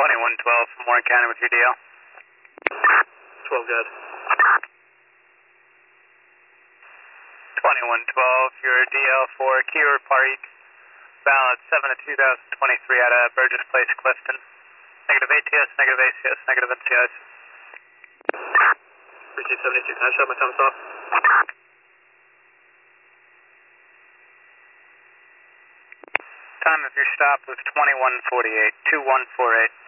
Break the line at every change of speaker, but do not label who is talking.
2112 from Warren County with your DL.
12 good.
2112, your DL for Kier Park, valid 7/2023 out of Burgess Place, Clifton. Negative ATS, negative ACS, negative NCIs.
3272, can I shut my time stop?
Time of your stop was 2148, 2148.